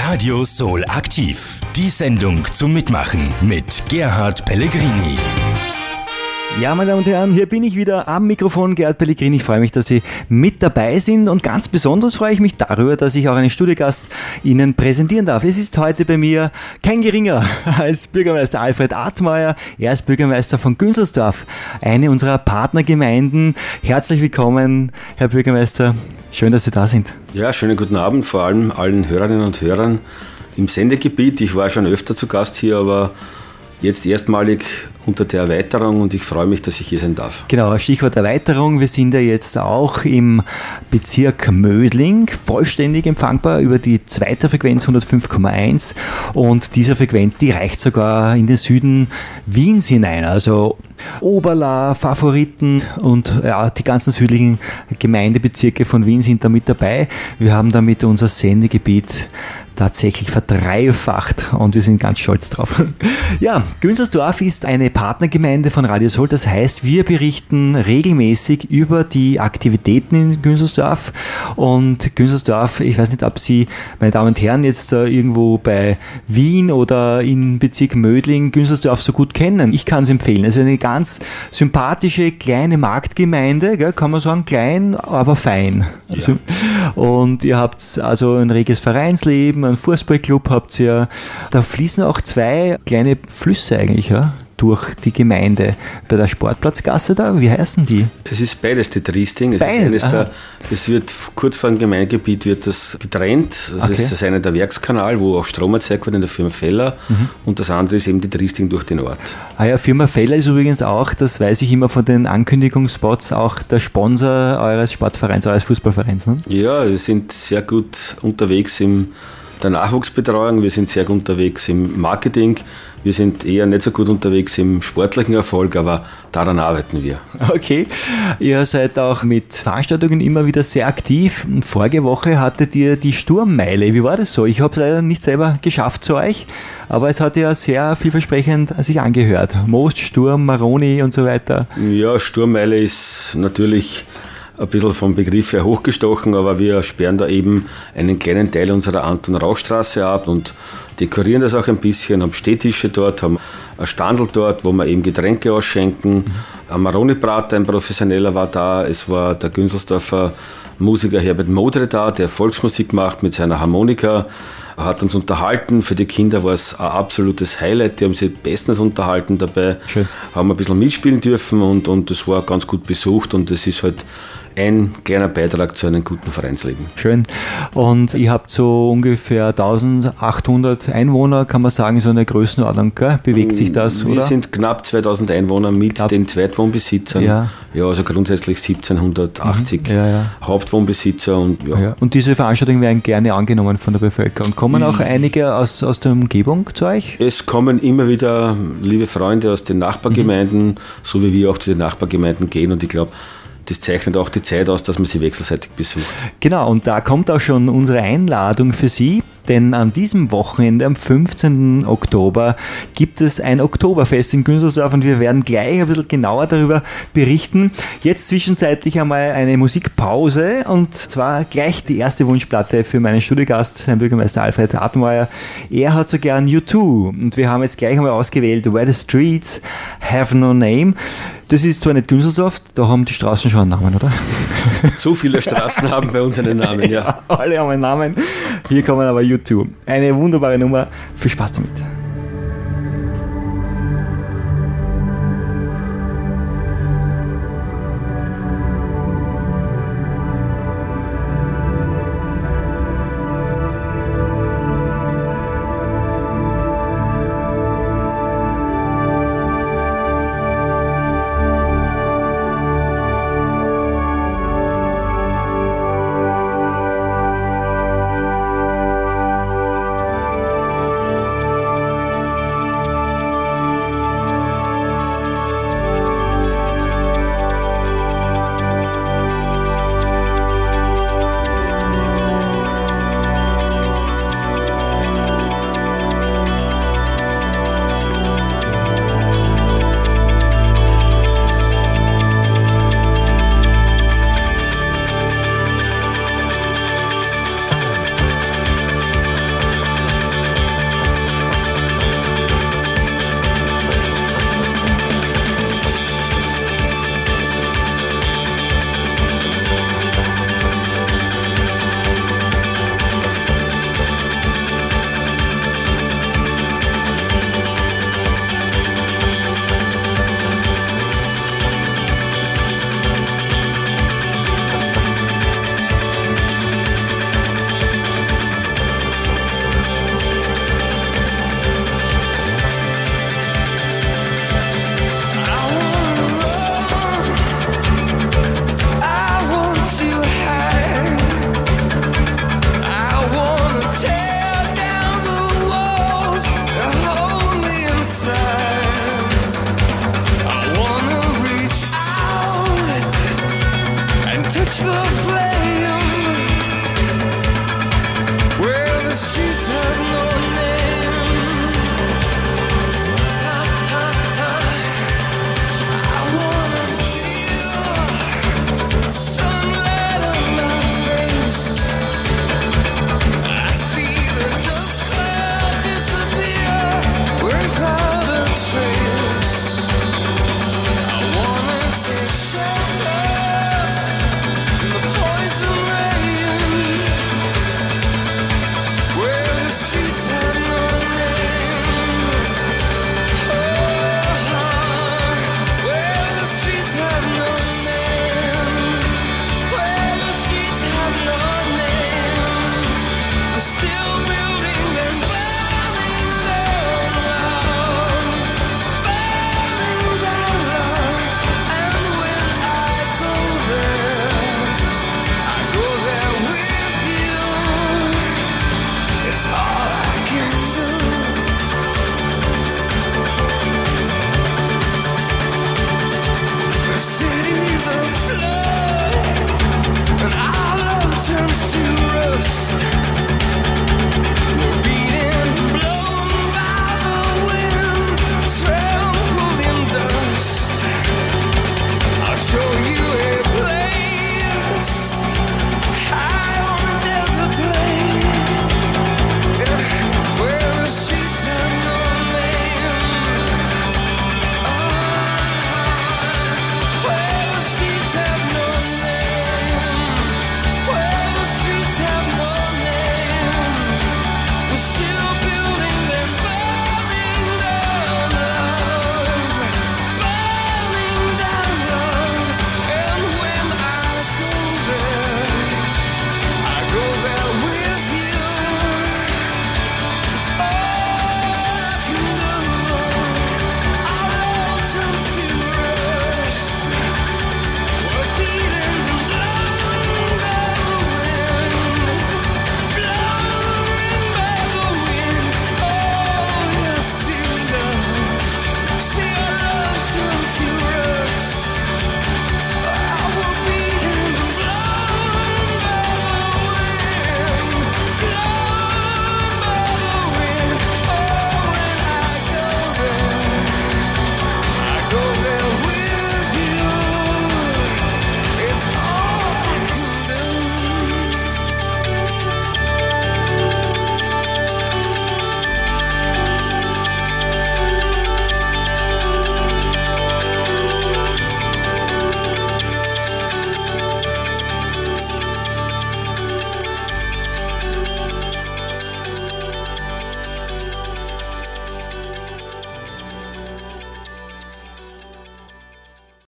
Radio Soul aktiv. Die Sendung zum Mitmachen mit Gerhard Pellegrini. Ja, meine Damen und Herren, hier bin ich wieder am Mikrofon, Gerhard Pellegrini. Ich freue mich, dass Sie mit dabei sind und ganz besonders freue ich mich darüber, dass ich auch einen Studiogast Ihnen präsentieren darf. Es ist heute bei mir kein geringer als Bürgermeister Alfred Atmayer. Er ist Bürgermeister von Günzelsdorf, eine unserer Partnergemeinden. Herzlich willkommen, Herr Bürgermeister. Schön, dass Sie da sind. Ja, schönen guten Abend, vor allem allen Hörerinnen und Hörern im Sendegebiet. Ich war schon öfter zu Gast hier, aber jetzt erstmalig unter der Erweiterung und ich freue mich, dass ich hier sein darf. Genau, Stichwort Erweiterung. Wir sind ja jetzt auch im Bezirk Mödling vollständig empfangbar über die zweite Frequenz 105,1 und diese Frequenz, die reicht sogar in den Süden Wiens hinein. Also Oberla, Favoriten und ja, die ganzen südlichen Gemeindebezirke von Wien sind da mit dabei. Wir haben damit unser Sendegebiet tatsächlich verdreifacht und wir sind ganz stolz drauf. Ja, Günzelsdorf ist eine Partnergemeinde von Radio Soul, das heißt, wir berichten regelmäßig über die Aktivitäten in Günzelsdorf und Günzelsdorf, ich weiß nicht, ob Sie, meine Damen und Herren, jetzt irgendwo bei Wien oder im Bezirk Mödling Günzelsdorf so gut kennen. Ich kann es empfehlen. Es ist eine ganz sympathische kleine Marktgemeinde, gell, kann man sagen, klein, aber fein. Ja. Also, und ihr habt also ein reges Vereinsleben, einen Fußballclub habt ihr. Da fließen auch zwei kleine Flüsse eigentlich, ja, durch die Gemeinde. Bei der Sportplatzgasse da, wie heißen die? Es ist beides die Triesting. Es wird kurz vor dem Gemeindegebiet wird das getrennt. Das ist das eine der Werkskanal, wo auch Strom erzeugt wird in der Firma Feller und das andere ist eben die Triesting durch den Ort. Ah ja, Firma Feller ist übrigens auch, das weiß ich immer von den Ankündigungsspots, auch der Sponsor eures Sportvereins, eures Fußballvereins. Ne? Ja, wir sind sehr gut unterwegs in der Nachwuchsbetreuung, wir sind sehr gut unterwegs im Marketing, wir sind eher nicht so gut unterwegs im sportlichen Erfolg, aber daran arbeiten wir. Okay, ihr seid auch mit Veranstaltungen immer wieder sehr aktiv. Vorige Woche hattet ihr die Sturmmeile. Wie war das so? Ich habe es leider nicht selber geschafft zu euch, aber es hat ja sehr vielversprechend sich angehört. Most, Sturm, Maroni und so weiter. Ja, Sturmmeile ist natürlich ein bisschen vom Begriff her hochgestochen, aber wir sperren da eben einen kleinen Teil unserer Anton-Rauch-Straße ab und dekorieren das auch ein bisschen, haben Stehtische dort, haben ein Standel dort, wo wir eben Getränke ausschenken. Ein Maroni-Brater, ein Professioneller war da, es war der Günzelsdorfer Musiker Herbert Modre da, der Volksmusik macht mit seiner Harmonika, hat uns unterhalten. Für die Kinder war es ein absolutes Highlight, die haben sich bestens unterhalten dabei, Schön. Haben ein bisschen mitspielen dürfen und das war ganz gut besucht und es ist halt ein kleiner Beitrag zu einem guten Vereinsleben. Schön. Und ihr habt so ungefähr 1800 Einwohner, kann man sagen, so eine Größenordnung, gell? Bewegt sich das, oder? Wir sind knapp 2000 Einwohner mit den Zweitwohnbesitzern. Ja. Ja, also grundsätzlich 1780 Ja. Hauptwohnbesitzer. Und, ja. Ja. Und diese Veranstaltungen werden gerne angenommen von der Bevölkerung. Kommen auch einige aus der Umgebung zu euch? Es kommen immer wieder liebe Freunde aus den Nachbargemeinden, so wie wir auch zu den Nachbargemeinden gehen und ich glaube, das zeichnet auch die Zeit aus, dass man sie wechselseitig besucht. Genau, und da kommt auch schon unsere Einladung für Sie, denn an diesem Wochenende, am 15. Oktober, gibt es ein Oktoberfest in Günzelsdorf und wir werden gleich ein bisschen genauer darüber berichten. Jetzt zwischenzeitlich einmal eine Musikpause und zwar gleich die erste Wunschplatte für meinen Studiogast, Herrn Bürgermeister Alfred Atmayer. Er hat so gern U2 und wir haben jetzt gleich einmal ausgewählt Where the Streets Have No Name. Das ist zwar nicht Günzelsdorf, da haben die Straßen schon einen Namen, oder? So viele Straßen haben bei uns einen Namen, ja. Alle haben einen Namen. Hier kommen aber U2. Eine wunderbare Nummer. Viel Spaß damit.